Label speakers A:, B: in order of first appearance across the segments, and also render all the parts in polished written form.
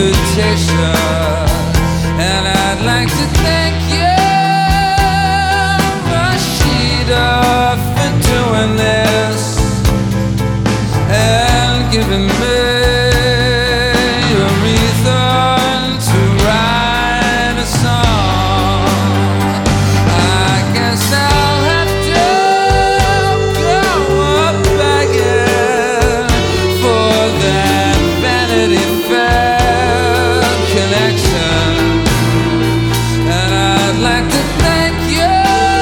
A: invitation, and I'd like to thank you, Rashida, for doing this and giving me a reason to write a song. I guess I'll have to go up begging for that Vanity Fair connection, and I'd like to thank you,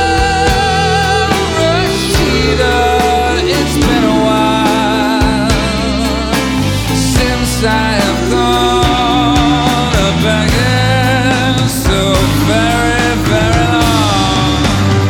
A: Rashida. It's been a while since I have gone a begging so very, very long.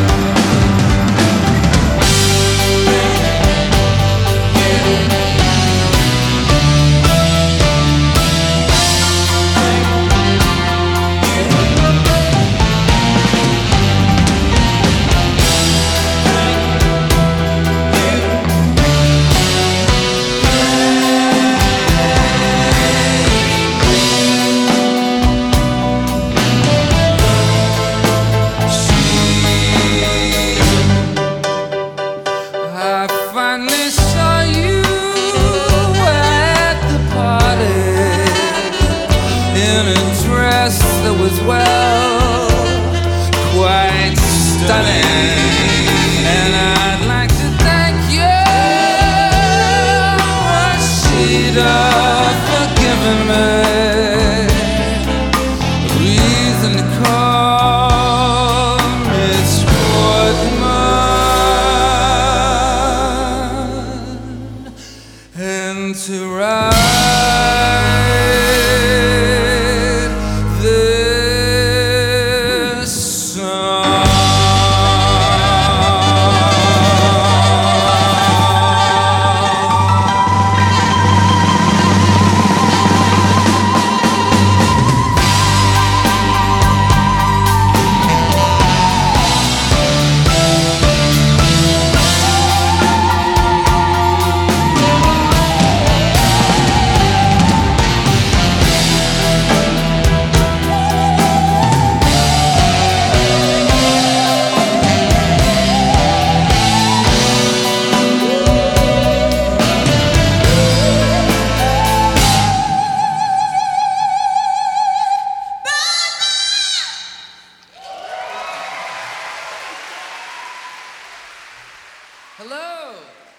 A: I finally saw you at the party in a dress that was, well, quite stunning. And I'd like to thank you, Rashida, for giving me a reason to call Miss Woodman and to write this song. Hello.